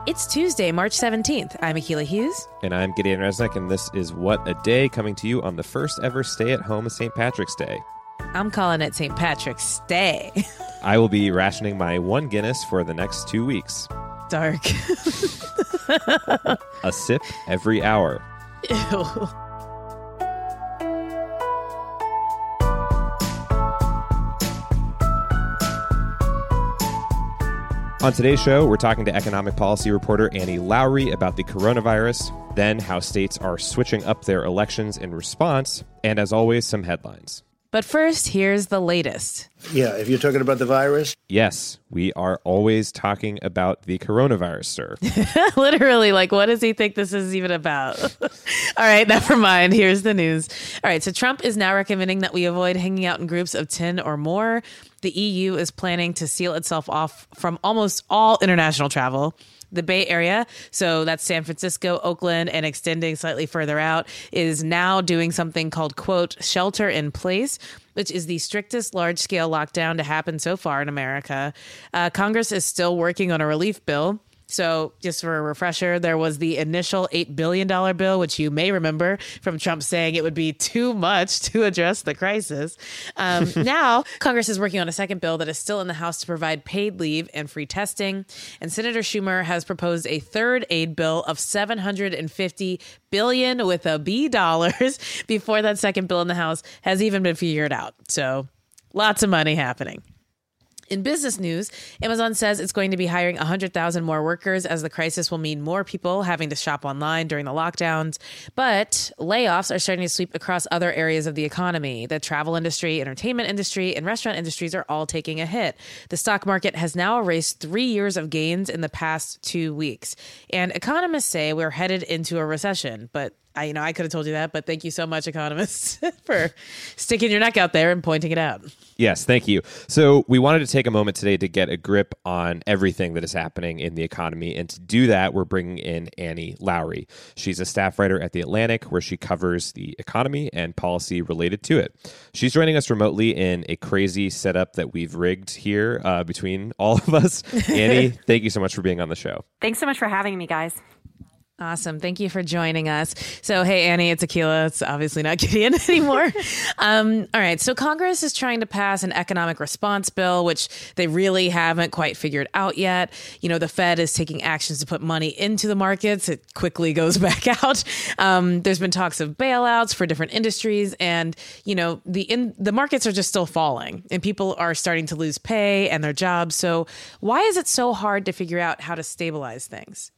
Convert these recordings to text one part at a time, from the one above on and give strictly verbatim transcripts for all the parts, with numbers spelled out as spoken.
It's Tuesday, March seventeenth. I'm Akilah Hughes. And I'm Gideon Resnick, and this is What a Day, coming to you on the first ever stay-at-home Saint Patrick's Day. I'm calling it Saint Patrick's Day. I will be rationing my one Guinness for the next two weeks. Dark. A sip every hour. Ew. On today's show, we're talking to economic policy reporter Annie Lowrey about the coronavirus, then how states are switching up their elections in response, and as always, some headlines. But first, here's the latest. Yeah, if you're talking about the virus. Yes, we are always talking about the coronavirus, sir. Literally, like, what does he think this is even about? All right, never mind. Here's the news. All right, so Trump is now recommending that we avoid hanging out in groups of ten or more. The E U is planning to seal itself off from almost all international travel. The Bay Area, so that's San Francisco, Oakland, and extending slightly further out, is now doing something called, quote, shelter in place, which is the strictest large-scale lockdown to happen so far in America. Uh, Congress is still working on a relief bill. So just for a refresher, there was the initial eight billion dollars bill, which you may remember from Trump saying it would be too much to address the crisis. Um, now, Congress is working on a second bill that is still in the House to provide paid leave and free testing. And Senator Schumer has proposed a third aid bill of seven hundred fifty billion dollars with a B dollars before that second bill in the House has even been figured out. So lots of money happening. In business news, Amazon says it's going to be hiring one hundred thousand more workers as the crisis will mean more people having to shop online during the lockdowns. But layoffs are starting to sweep across other areas of the economy. The travel industry, entertainment industry, and restaurant industries are all taking a hit. The stock market has now erased three years of gains in the past two weeks. And economists say we're headed into a recession. But I, you know, I could have told you that, but thank you so much, economists, for sticking your neck out there and pointing it out. Yes, thank you. So we wanted to take a moment today to get a grip on everything that is happening in the economy. And to do that, we're bringing in Annie Lowrey. She's a staff writer at The Atlantic, where she covers the economy and policy related to it. She's joining us remotely in a crazy setup that we've rigged here uh, between all of us. Annie, thank you so much for being on the show. Thanks so much for having me, guys. Awesome. Thank you for joining us. So, hey, Annie, it's Akilah. It's obviously not Gideon anymore. um, all right. So Congress is trying to pass an economic response bill, which they really haven't quite figured out yet. You know, the Fed is taking actions to put money into the markets. It quickly goes back out. Um, there's been talks of bailouts for different industries. And, you know, the in, the markets are just still falling and people are starting to lose pay and their jobs. So why is it so hard to figure out how to stabilize things?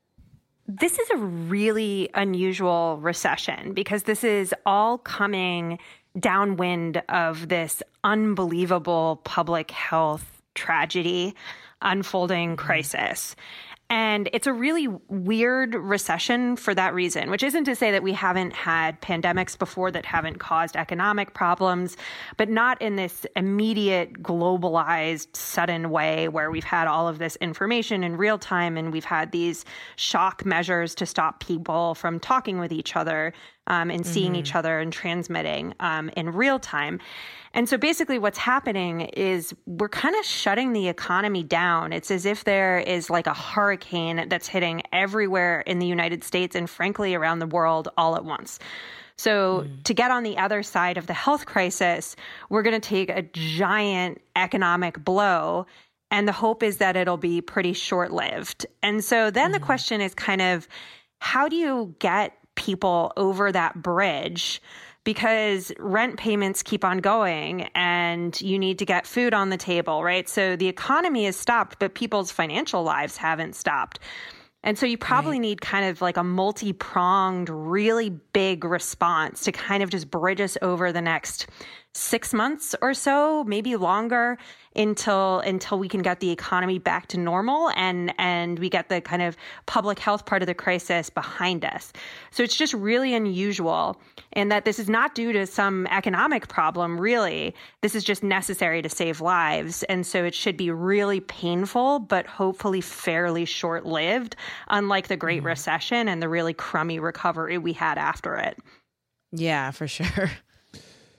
This is a really unusual recession because this is all coming downwind of this unbelievable public health tragedy, unfolding crisis. And it's a really weird recession for that reason, which isn't to say that we haven't had pandemics before that haven't caused economic problems, but not in this immediate, globalized, sudden way where we've had all of this information in real time and we've had these shock measures to stop people from talking with each other um, and seeing mm-hmm. each other and transmitting um, in real time. And so basically what's happening is we're kind of shutting the economy down. It's as if there is like a hurricane that's hitting everywhere in the United States and frankly around the world all at once. So mm. to get on the other side of the health crisis, we're going to take a giant economic blow. And the hope is that it'll be pretty short-lived. And so then mm. the question is kind of, how do you get people over that bridge? Because rent payments keep on going and you need to get food on the table, right? So the economy has stopped, but people's financial lives haven't stopped. And so you probably right. need kind of like a multi-pronged, really big response to kind of just bridge us over the next six months or so, maybe longer, until until we can get the economy back to normal and and we get the kind of public health part of the crisis behind us. So it's just really unusual in that this is not due to some economic problem, really. This is just necessary to save lives. And so it should be really painful, but hopefully fairly short-lived, unlike the Great mm. Recession and the really crummy recovery we had after it. Yeah, for sure.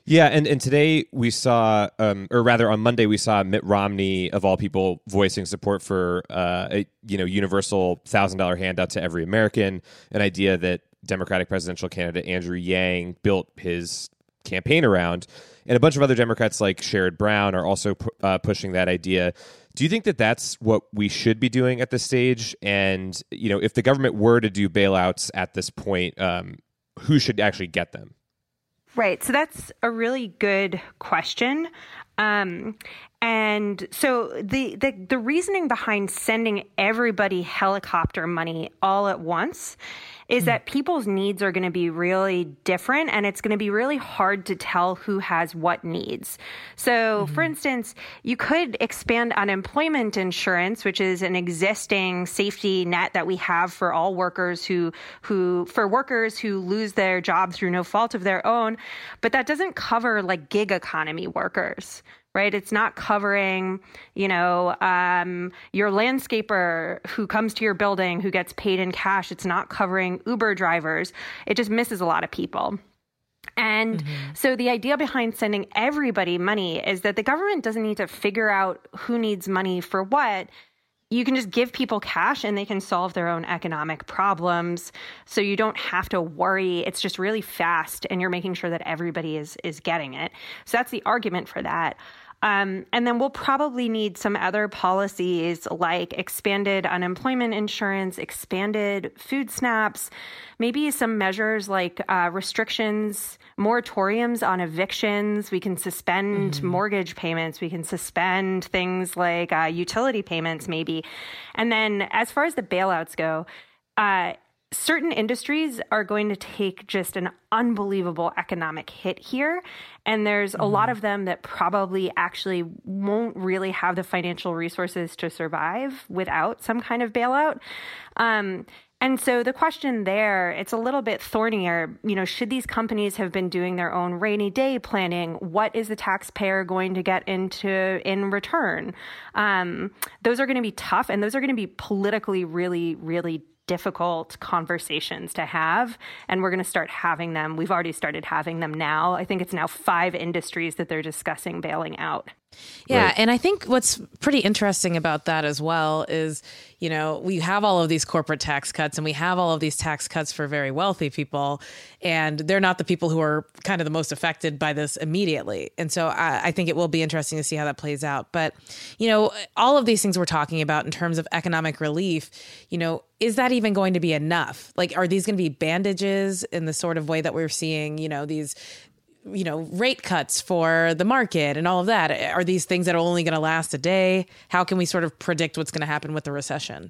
Yeah, and, and today we saw, um, or rather on Monday we saw Mitt Romney, of all people, voicing support for uh, a you know universal one thousand dollars handout to every American, an idea that Democratic presidential candidate Andrew Yang built his campaign around. And a bunch of other Democrats like Sherrod Brown are also pu- uh, pushing that idea. Do you think that that's what we should be doing at this stage? And, you know, if the government were to do bailouts at this point, um, who should actually get them? Right. So that's a really good question. Um, and so the, the the reasoning behind sending everybody helicopter money all at once is that people's needs are going to be really different, and it's going to be really hard to tell who has what needs. So, mm-hmm. for instance, you could expand unemployment insurance, which is an existing safety net that we have for all workers who, who for workers who lose their job through no fault of their own, but that doesn't cover like gig economy workers. Right? It's not covering, you know, um, your landscaper who comes to your building who gets paid in cash. It's not covering Uber drivers. It just misses a lot of people. And mm-hmm. so the idea behind sending everybody money is that the government doesn't need to figure out who needs money for what. You can just give people cash and they can solve their own economic problems. So you don't have to worry. It's just really fast and you're making sure that everybody is is getting it. So that's the argument for that. Um, and then we'll probably need some other policies like expanded unemployment insurance, expanded food snaps, maybe some measures like uh, restrictions, moratoriums on evictions. We can suspend mm-hmm. mortgage payments. We can suspend things like uh, utility payments maybe. And then as far as the bailouts go, uh, certain industries are going to take just an unbelievable economic hit here. And there's mm-hmm. a lot of them that probably actually won't really have the financial resources to survive without some kind of bailout. Um, and so the question there, it's a little bit thornier. You know, should these companies have been doing their own rainy day planning? What is the taxpayer going to get into in return? Um, those are going to be tough, and those are going to be politically really, really difficult conversations to have, and we're going to start having them. We've already started having them now. I think it's now five industries that they're discussing bailing out. Yeah. Right. And I think what's pretty interesting about that as well is, you know, we have all of these corporate tax cuts and we have all of these tax cuts for very wealthy people, and they're not the people who are kind of the most affected by this immediately. And so I, I think it will be interesting to see how that plays out. But, you know, all of these things we're talking about in terms of economic relief, you know, is that even going to be enough? Like, are these going to be bandages in the sort of way that we're seeing, you know, these you know, rate cuts for the market and all of that? Are these things that are only going to last a day? How can we sort of predict what's going to happen with the recession?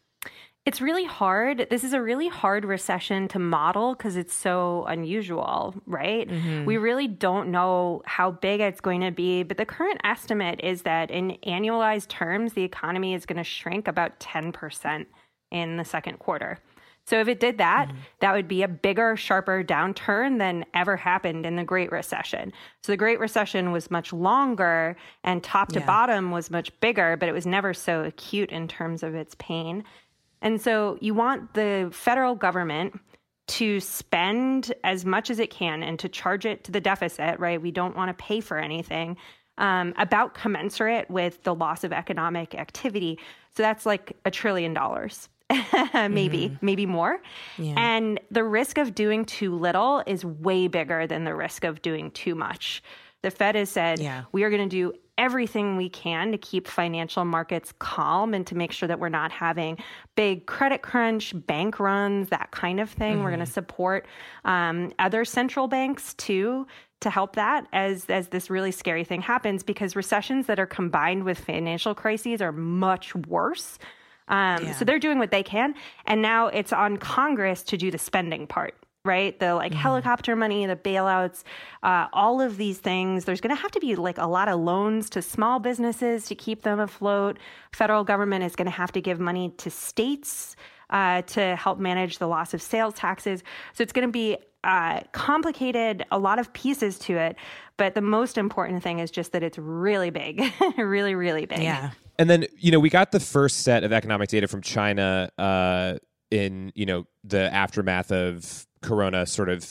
It's really hard. This is a really hard recession to model because it's so unusual, right? Mm-hmm. We really don't know how big it's going to be, but the current estimate is that in annualized terms, the economy is going to shrink about ten percent in the second quarter. So if it did that, mm-hmm. that would be a bigger, sharper downturn than ever happened in the Great Recession. So the Great Recession was much longer and top to yeah. bottom was much bigger, but it was never so acute in terms of its pain. And so you want the federal government to spend as much as it can and to charge it to the deficit, right? We don't want to pay for anything um, about commensurate with the loss of economic activity. So that's like a trillion dollars. maybe, mm-hmm. maybe more. Yeah. And the risk of doing too little is way bigger than the risk of doing too much. The Fed has said, yeah. we are going to do everything we can to keep financial markets calm and to make sure that we're not having big credit crunch, bank runs, that kind of thing. Mm-hmm. We're going to support um, other central banks too to help that as, as this really scary thing happens, because recessions that are combined with financial crises are much worse. Um, yeah. So they're doing what they can. And now it's on Congress to do the spending part, right? The like mm-hmm. helicopter money, the bailouts, uh, all of these things. There's going to have to be like a lot of loans to small businesses to keep them afloat. Federal government is going to have to give money to states uh, to help manage the loss of sales taxes. So it's going to be uh, complicated, a lot of pieces to it. But the most important thing is just that it's really big, really, really big. Yeah. And then, you know, we got the first set of economic data from China uh, in, you know, the aftermath of Corona sort of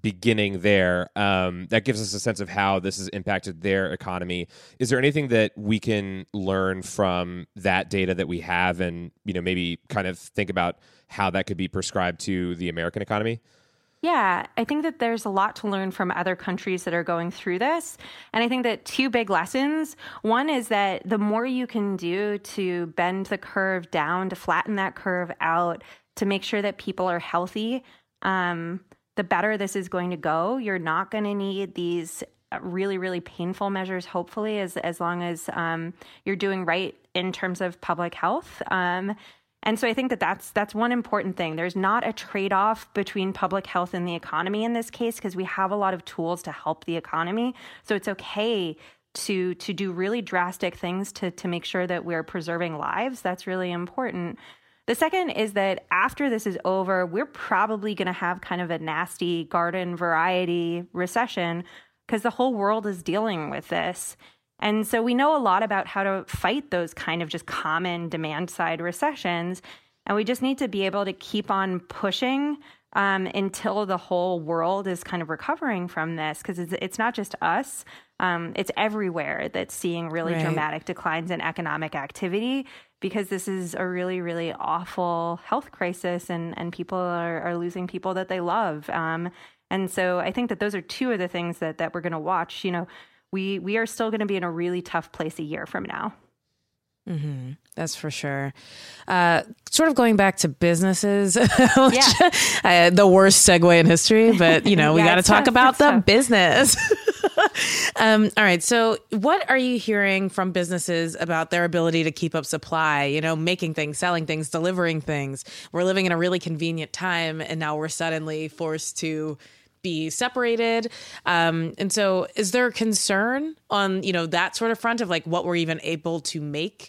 beginning there. Um, that gives us a sense of how this has impacted their economy. Is there anything that we can learn from that data that we have, and you know maybe kind of think about how that could be prescribed to the American economy? Yeah, I think that there's a lot to learn from other countries that are going through this. And I think that two big lessons. One is that the more you can do to bend the curve down, to flatten that curve out, to make sure that people are healthy, um, the better this is going to go. You're not going to need these really, really painful measures, hopefully, as, as long as um, you're doing right in terms of public health. Um And so I think that that's that's one important thing. There's not a trade-off between public health and the economy in this case, because we have a lot of tools to help the economy. So it's okay to to do really drastic things to to make sure that we're preserving lives. That's really important. The second is that after this is over, we're probably going to have kind of a nasty garden variety recession because the whole world is dealing with this. And so we know a lot about how to fight those kind of just common demand side recessions. And we just need to be able to keep on pushing um, until the whole world is kind of recovering from this, because it's, it's not just us. Um, it's everywhere that's seeing really right. dramatic declines in economic activity, because this is a really, really awful health crisis, and, and people are, are losing people that they love. Um, and so I think that those are two of the things that, that we're going to watch. You know, We we are still going to be in a really tough place a year from now. Mm-hmm. That's for sure. Uh, sort of going back to businesses, which, yeah. uh, the worst segue in history, but you know we yeah, got to talk tough, about the tough. business. um, all right. So, what are you hearing from businesses about their ability to keep up supply? You know, making things, selling things, delivering things. We're living in a really convenient time, and now we're suddenly forced to be separated. Um, and so is there concern on, you know, that sort of front of like what we're even able to make?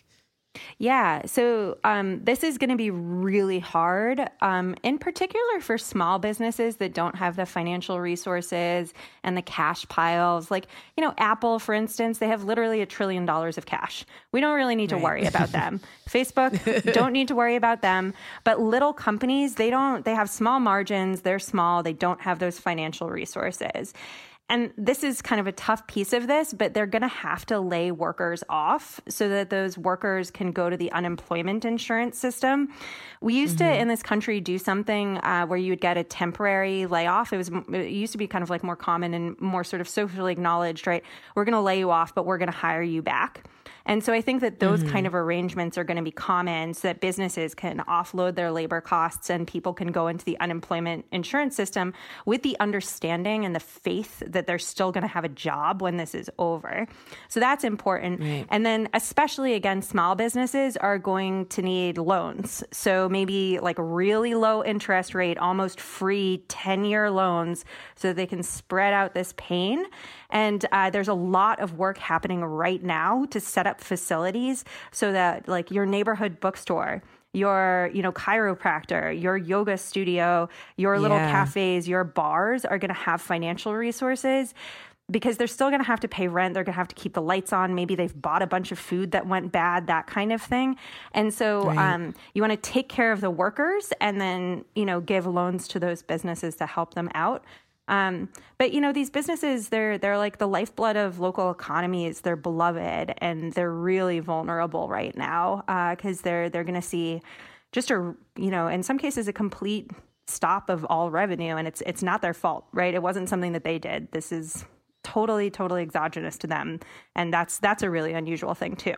Yeah. So um, this is going to be really hard, um, in particular for small businesses that don't have the financial resources and the cash piles. Like, you know, Apple, for instance, they have literally a trillion dollars of cash. We don't really need to right. worry about them. Facebook, don't need to worry about them. But little companies, they don't, they have small margins. They're small. They don't have those financial resources. And this is kind of a tough piece of this, but they're going to have to lay workers off so that those workers can go to the unemployment insurance system. We used mm-hmm. to, in this country, do something uh, where you would get a temporary layoff. It was it used to be kind of like more common and more sort of socially acknowledged, right? We're going to lay you off, but we're going to hire you back. And so I think that those mm-hmm. kind of arrangements are going to be common so that businesses can offload their labor costs and people can go into the unemployment insurance system with the understanding and the faith that they're still going to have a job when this is over. So that's important. Right. And then especially, again, small businesses are going to need loans. So maybe like really low interest rate, almost free ten-year loans so that they can spread out this pain. And uh, there's a lot of work happening right now to set up facilities so that like your neighborhood bookstore, your, you know, chiropractor, your yoga studio, your little yeah. cafes, your bars are going to have financial resources, because they're still going to have to pay rent. They're going to have to keep the lights on. Maybe they've bought a bunch of food that went bad, that kind of thing. And so right. um, you want to take care of the workers and then, you know, give loans to those businesses to help them out. Um, but, you know, these businesses, they're they're like the lifeblood of local economies. They're beloved, and they're really vulnerable right now because uh, they're they're going to see just a, you know, in some cases, a complete stop of all revenue. And it's it's not their fault, right? It wasn't something that they did. This is totally, totally exogenous to them. And that's that's a really unusual thing, too.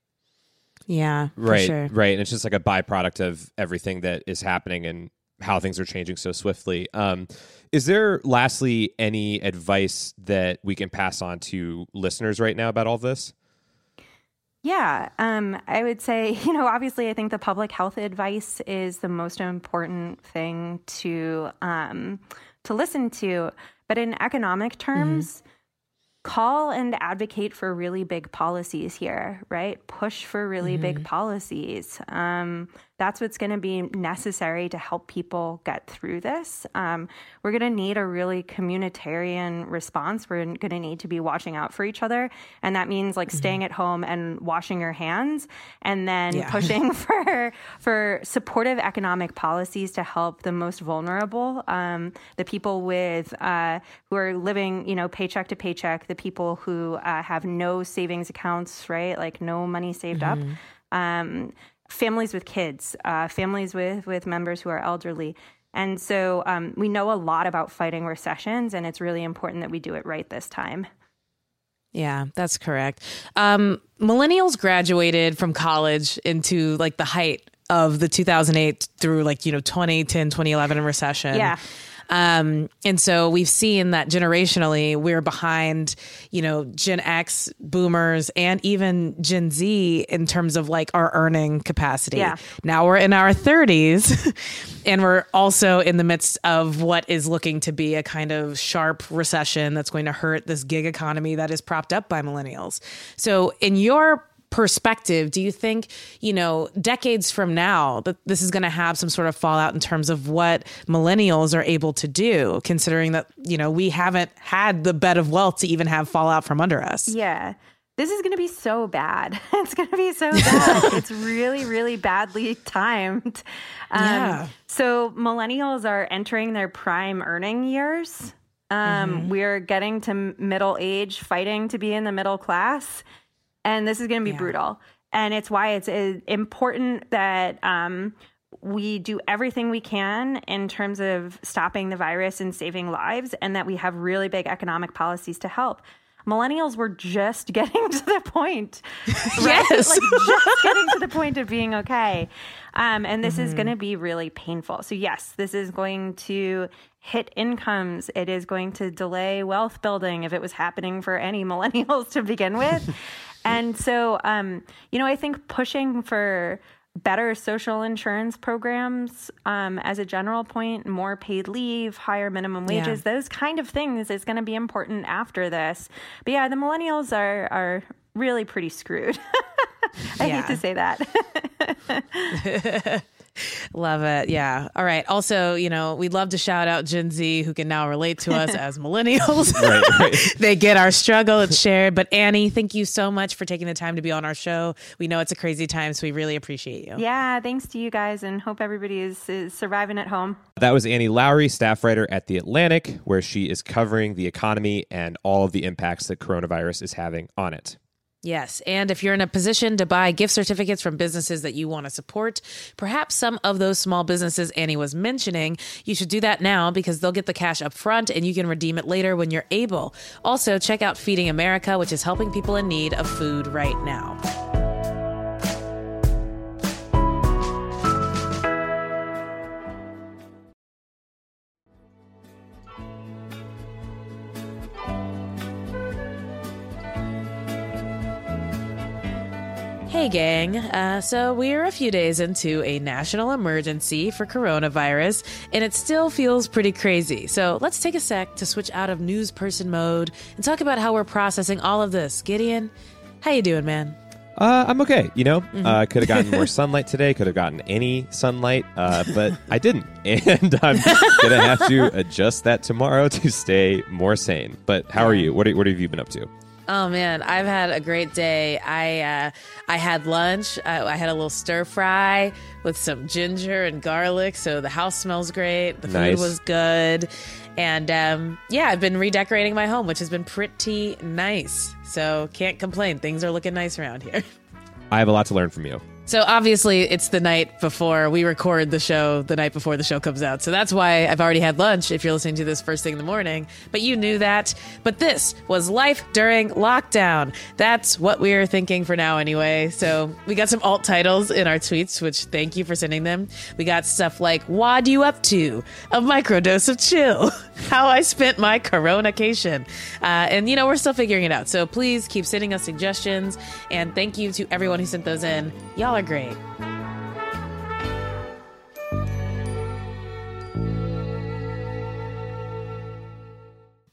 Yeah, right. For sure. Right. And it's just like a byproduct of everything that is happening and how things are changing so swiftly. Um, is there, lastly, any advice that we can pass on to listeners right now about all this? Yeah, um, I would say, you know, obviously, I think the public health advice is the most important thing to um, to listen to. But in economic terms, mm-hmm. call and advocate for really big policies here, right? Push for really mm-hmm. big policies. Um, that's what's going to be necessary to help people get through this. Um, we're going to need a really communitarian response. We're going to need to be watching out for each other. And that means like mm-hmm. staying at home and washing your hands, and then yeah. pushing for for supportive economic policies to help the most vulnerable, um, the people with uh, who are living, you know, paycheck to paycheck, the people who uh, have no savings accounts, right? Like no money saved mm-hmm. up. Um, families with kids, uh, families with, with members who are elderly. And so um, we know a lot about fighting recessions, and it's really important that we do it right this time. Yeah, that's correct. Um, millennials graduated from college into like the height of the two thousand eight through like, you know, twenty ten, twenty eleven recession. Yeah. Um, and so we've seen that generationally we're behind, you know, Gen X, boomers, and even Gen Z in terms of like our earning capacity. Yeah. Now we're in our thirties and we're also in the midst of what is looking to be a kind of sharp recession that's going to hurt this gig economy that is propped up by millennials. So in your perspective, do you think, you know, decades from now that this is going to have some sort of fallout in terms of what millennials are able to do, considering that, you know, we haven't had the bed of wealth to even have fallout from under us? Yeah. This is going to be so bad. It's going to be so bad. It's really, really badly timed. Um, yeah. So millennials are entering their prime earning years. Um, mm-hmm. We're getting to middle age, fighting to be in the middle class. And this is going to be yeah. brutal. And it's why it's important that um, we do everything we can in terms of stopping the virus and saving lives, and that we have really big economic policies to help. Millennials were just getting to the point, right? Yes. Like just getting to the point of being okay. Um, and this mm-hmm. is going to be really painful. So yes, this is going to hit incomes. It is going to delay wealth building if it was happening for any millennials to begin with. And so, um, you know, I think pushing for better social insurance programs um, as a general point, more paid leave, higher minimum wages, yeah. those kind of things is going to be important after this. But yeah, the millennials are are really pretty screwed. I yeah. hate to say that. Love it. Yeah. All right. Also, you know, we'd love to shout out Gen Z, who can now relate to us as millennials. Right, right. They get our struggle. It's shared. But Annie, thank you so much for taking the time to be on our show. We know it's a crazy time, so we really appreciate you. Yeah. Thanks to you guys, and hope everybody is, is surviving at home. That was Annie Lowrey, staff writer at The Atlantic, where she is covering the economy and all of the impacts that coronavirus is having on it. Yes. And if you're in a position to buy gift certificates from businesses that you want to support, perhaps some of those small businesses Annie was mentioning, you should do that now because they'll get the cash up front and you can redeem it later when you're able. Also, check out Feeding America, which is helping people in need of food right now. Hey gang, uh, so we're a few days into a national emergency for coronavirus, and it still feels pretty crazy. So let's take a sec to switch out of news person mode and talk about how we're processing all of this. Gideon, how you doing, man? Uh, I'm okay. You know, mm-hmm. uh, could have gotten more sunlight today, could have gotten any sunlight, uh, but I didn't. And I'm going to have to adjust that tomorrow to stay more sane. But how are you? What, are, what have you been up to? Oh man, I've had a great day. I uh, I had lunch. I, I had a little stir fry with some ginger and garlic, so the house smells great. The food nice. was good, and um, yeah, I've been redecorating my home, which has been pretty nice. So can't complain. Things are looking nice around here. I have a lot to learn from you. So obviously it's the night before we record the show, the night before the show comes out. So that's why I've already had lunch if you're listening to this first thing in the morning. But you knew that. But this was life during lockdown. That's what we are thinking for now anyway. So we got some alt titles in our tweets, which thank you for sending them. We got stuff like, "Wad you up to? A microdose of chill. How I spent my coronacation." Uh, and, you know, we're still figuring it out. So please keep sending us suggestions. And thank you to everyone who sent those in. Y'all are great.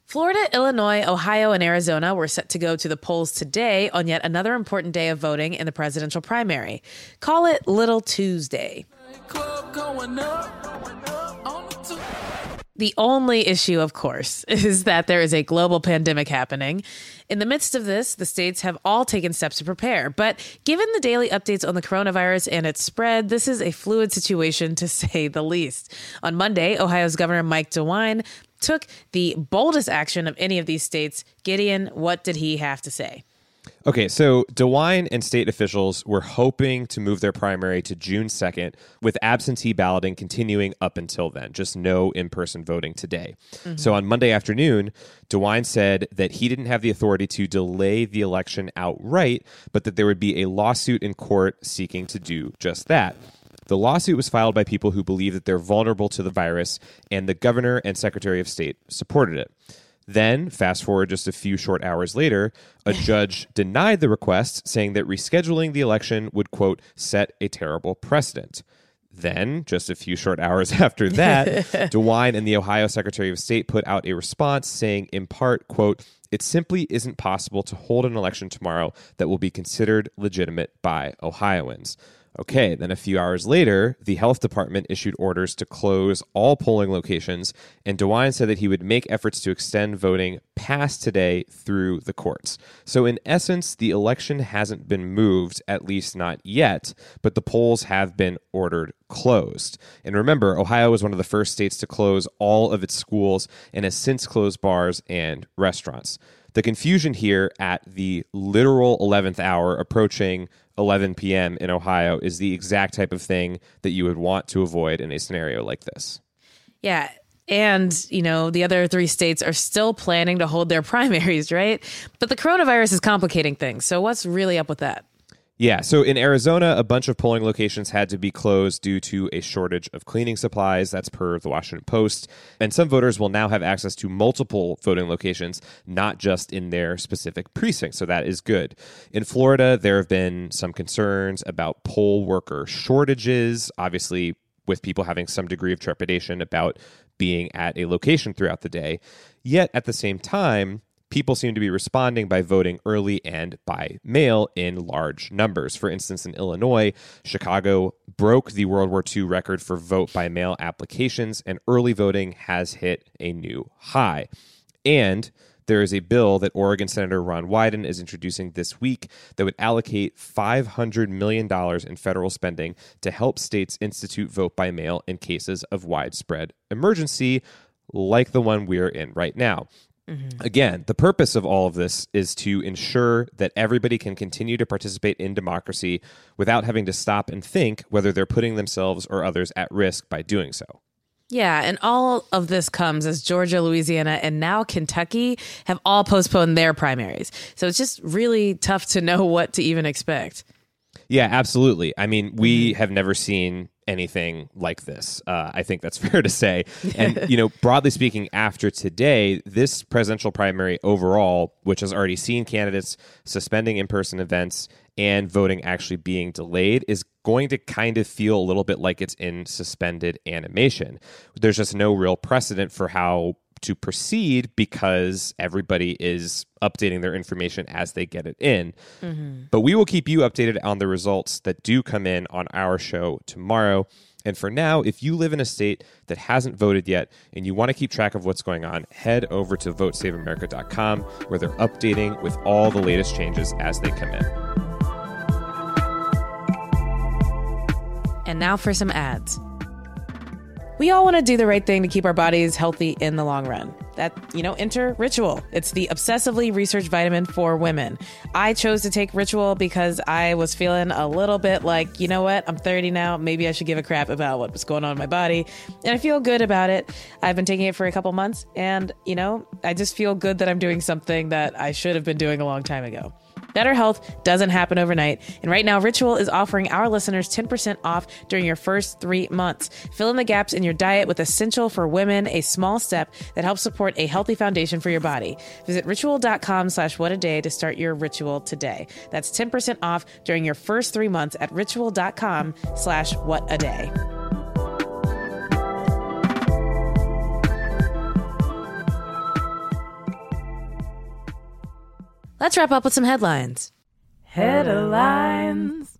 Florida, Illinois, Ohio, and Arizona were set to go to the polls today on yet another important day of voting in the presidential primary. Call it Little Tuesday. The only issue, of course, is that there is a global pandemic happening. In the midst of this, the states have all taken steps to prepare. But given the daily updates on the coronavirus and its spread, this is a fluid situation, to say the least. On Monday, Ohio's Governor Mike DeWine took the boldest action of any of these states. Gideon, what did he have to say? Okay, so DeWine and state officials were hoping to move their primary to June second, with absentee balloting continuing up until then, just no in-person voting today. Mm-hmm. So on Monday afternoon, DeWine said that he didn't have the authority to delay the election outright, but that there would be a lawsuit in court seeking to do just that. The lawsuit was filed by people who believe that they're vulnerable to the virus, and the governor and secretary of state supported it. Then, fast forward just a few short hours later, a judge denied the request, saying that rescheduling the election would, quote, set a terrible precedent. Then, just a few short hours after that, DeWine and the Ohio Secretary of State put out a response saying, in part, quote, it simply isn't possible to hold an election tomorrow that will be considered legitimate by Ohioans. Okay, then a few hours later, the health department issued orders to close all polling locations, and DeWine said that he would make efforts to extend voting past today through the courts. So in essence, the election hasn't been moved, at least not yet, but the polls have been ordered closed. And remember, Ohio was one of the first states to close all of its schools and has since closed bars and restaurants. The confusion here at the literal eleventh hour, approaching eleven p.m. in Ohio, is the exact type of thing that you would want to avoid in a scenario like this. Yeah. And, you know, the other three states are still planning to hold their primaries, right? But the coronavirus is complicating things. So what's really up with that? Yeah, so in Arizona, a bunch of polling locations had to be closed due to a shortage of cleaning supplies. That's per the Washington Post. And some voters will now have access to multiple voting locations, not just in their specific precinct. So that is good. In Florida, there have been some concerns about poll worker shortages, obviously with people having some degree of trepidation about being at a location throughout the day. Yet at the same time, people seem to be responding by voting early and by mail in large numbers. For instance, in Illinois, Chicago broke the World War Two record for vote by mail applications, and early voting has hit a new high. And there is a bill that Oregon Senator Ron Wyden is introducing this week that would allocate five hundred million dollars in federal spending to help states institute vote by mail in cases of widespread emergency, like the one we're in right now. Mm-hmm. Again, the purpose of all of this is to ensure that everybody can continue to participate in democracy without having to stop and think whether they're putting themselves or others at risk by doing so. Yeah, and all of this comes as Georgia, Louisiana, and now Kentucky have all postponed their primaries. So it's just really tough to know what to even expect. Yeah, absolutely. I mean, we have never seen anything like this. Uh, I think that's fair to say. And, you know, broadly speaking, after today, this presidential primary overall, which has already seen candidates suspending in-person events and voting actually being delayed, is going to kind of feel a little bit like it's in suspended animation. There's just no real precedent for how to proceed because everybody is updating their information as they get it in. Mm-hmm. But we will keep you updated on the results that do come in on our show tomorrow. And for now, if you live in a state that hasn't voted yet and you want to keep track of what's going on, head over to vote save america dot com, where they're updating with all the latest changes as they come in. And now for some ads. We all want to do the right thing to keep our bodies healthy in the long run. That, you know, enter Ritual. It's the obsessively researched vitamin for women. I chose to take Ritual because I was feeling a little bit like, you know what, I'm thirty now. Maybe I should give a crap about what's going on in my body. And I feel good about it. I've been taking it for a couple months. And, you know, I just feel good that I'm doing something that I should have been doing a long time ago. Better health doesn't happen overnight. And right now, Ritual is offering our listeners ten percent off during your first three months. Fill in the gaps in your diet with Essential for Women, a small step that helps support a healthy foundation for your body. Visit ritual.com slash what a day to start your ritual today. That's ten percent off during your first three months at ritual.com slash what a day. Let's wrap up with some headlines. Headlines.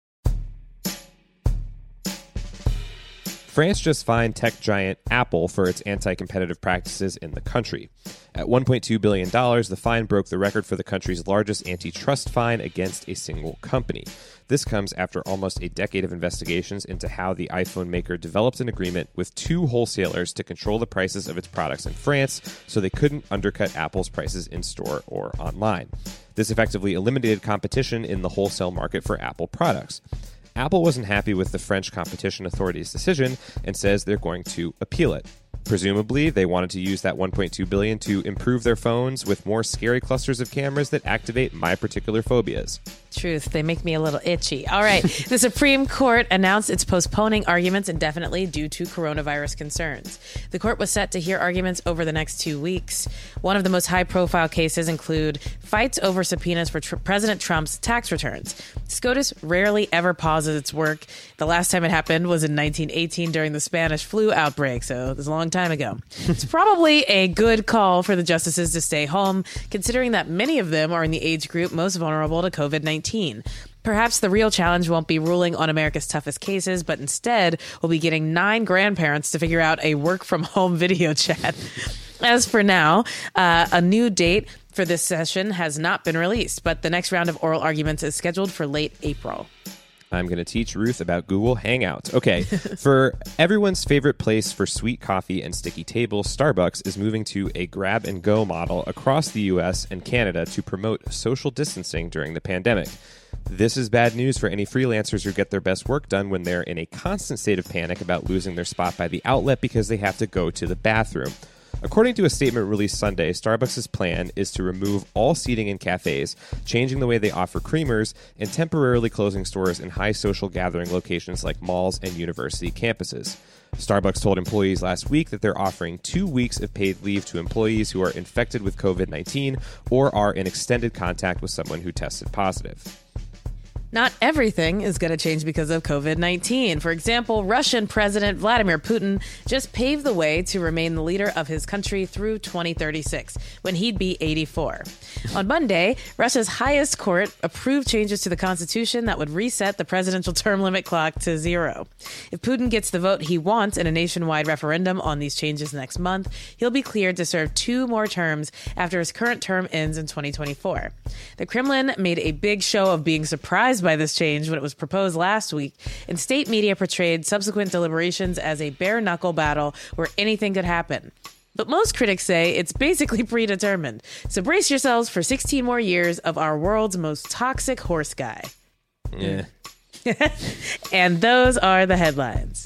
France just fined tech giant Apple for its anti-competitive practices in the country. At one point two billion dollars, the fine broke the record for the country's largest antitrust fine against a single company. This comes after almost a decade of investigations into how the iPhone maker developed an agreement with two wholesalers to control the prices of its products in France so they couldn't undercut Apple's prices in store or online. This effectively eliminated competition in the wholesale market for Apple products. Apple wasn't happy with the French competition authority's decision and says they're going to appeal it. Presumably, they wanted to use that one point two billion dollars to improve their phones with more scary clusters of cameras that activate my particular phobias. Truth, they make me a little itchy. All right, the Supreme Court announced it's postponing arguments indefinitely due to coronavirus concerns. The court was set to hear arguments over the next two weeks. One of the most high-profile cases include fights over subpoenas for tr- President Trump's tax returns. SCOTUS rarely ever pauses its work. The last time it happened was in nineteen eighteen during the Spanish flu outbreak, so it was a long time ago. It's probably a good call for the justices to stay home, considering that many of them are in the age group most vulnerable to covid nineteen. Perhaps the real challenge won't be ruling on America's toughest cases, but instead we'll be getting nine grandparents to figure out a work-from-home video chat. As for now, uh, a new date for this session has not been released, but the next round of oral arguments is scheduled for late April. I'm going to teach Ruth about Google Hangouts. Okay, for everyone's favorite place for sweet coffee and sticky tables, Starbucks is moving to a grab-and-go model across the U S and Canada to promote social distancing during the pandemic. This is bad news for any freelancers who get their best work done when they're in a constant state of panic about losing their spot by the outlet because they have to go to the bathroom. According to a statement released Sunday, Starbucks' plan is to remove all seating in cafes, changing the way they offer creamers, and temporarily closing stores in high social gathering locations like malls and university campuses. Starbucks told employees last week that they're offering two weeks of paid leave to employees who are infected with covid nineteen or are in extended contact with someone who tested positive. Not everything is going to change because of covid nineteen. For example, Russian President Vladimir Putin just paved the way to remain the leader of his country through twenty thirty-six, when he'd be eighty-four. On Monday, Russia's highest court approved changes to the constitution that would reset the presidential term limit clock to zero. If Putin gets the vote he wants in a nationwide referendum on these changes next month, he'll be cleared to serve two more terms after his current term ends in twenty twenty-four. The Kremlin made a big show of being surprised by this change when it was proposed last week, and state media portrayed subsequent deliberations as a bare-knuckle battle where anything could happen. But most critics say it's basically predetermined. So brace yourselves for sixteen more years of our world's most toxic horse guy. Yeah. And those are the headlines.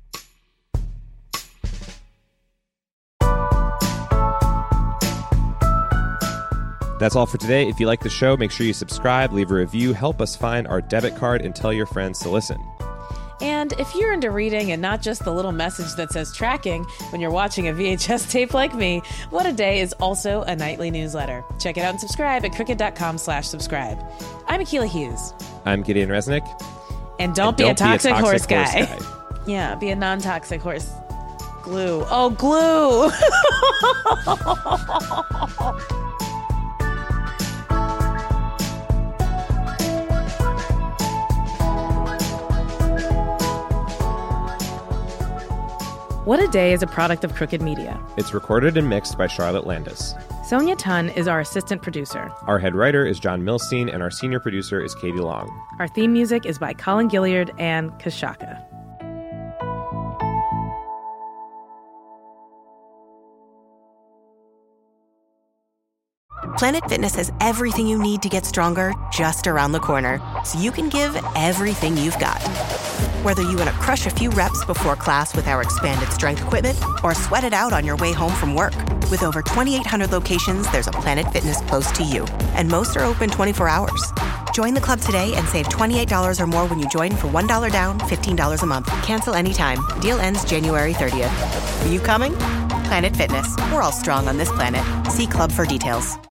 That's all for today. If you like the show, make sure you subscribe, leave a review, help us find our debit card, and tell your friends to listen. And if you're into reading and not just the little message that says tracking when you're watching a V H S tape like me, What a Day is also a nightly newsletter. Check it out and subscribe at crooked.com slash subscribe. I'm Akilah Hughes. I'm Gideon Resnick. And don't, and be, don't a toxic be a toxic horse, horse guy. guy. Yeah, be a non-toxic horse. Glue. Oh, glue! What a Day is a product of Crooked Media. It's recorded and mixed by Charlotte Landis. Sonia Tun is our assistant producer. Our head writer is John Milstein, and our senior producer is Katie Long. Our theme music is by Colin Gilliard and Kashaka. Planet Fitness has everything you need to get stronger just around the corner, so you can give everything you've got. Whether you want to crush a few reps before class with our expanded strength equipment or sweat it out on your way home from work. With over twenty-eight hundred locations, there's a Planet Fitness close to you. And most are open twenty-four hours. Join the club today and save twenty-eight dollars or more when you join for one dollar down, fifteen dollars a month. Cancel anytime. Deal ends January thirtieth. Are you coming? Planet Fitness. We're all strong on this planet. See club for details.